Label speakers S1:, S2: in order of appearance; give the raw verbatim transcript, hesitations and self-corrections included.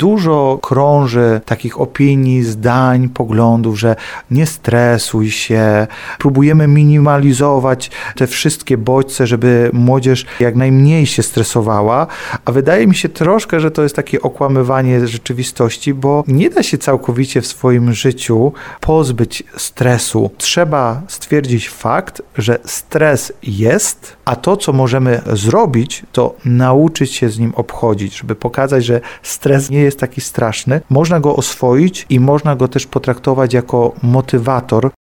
S1: Dużo krąży takich opinii, zdań, poglądów, że nie stresuj się, próbujemy minimalizować te wszystkie bodźce, żeby młodzież jak najmniej się stresowała, a wydaje mi się troszkę, że to jest takie okłamywanie rzeczywistości, bo nie da się całkowicie w swoim życiu pozbyć stresu. Trzeba stwierdzić fakt, że stres jest, a to, co możemy zrobić, to nauczyć się z nim obchodzić, żeby pokazać, że stres nie jest taki straszny. Można go oswoić i można go też potraktować jako motywator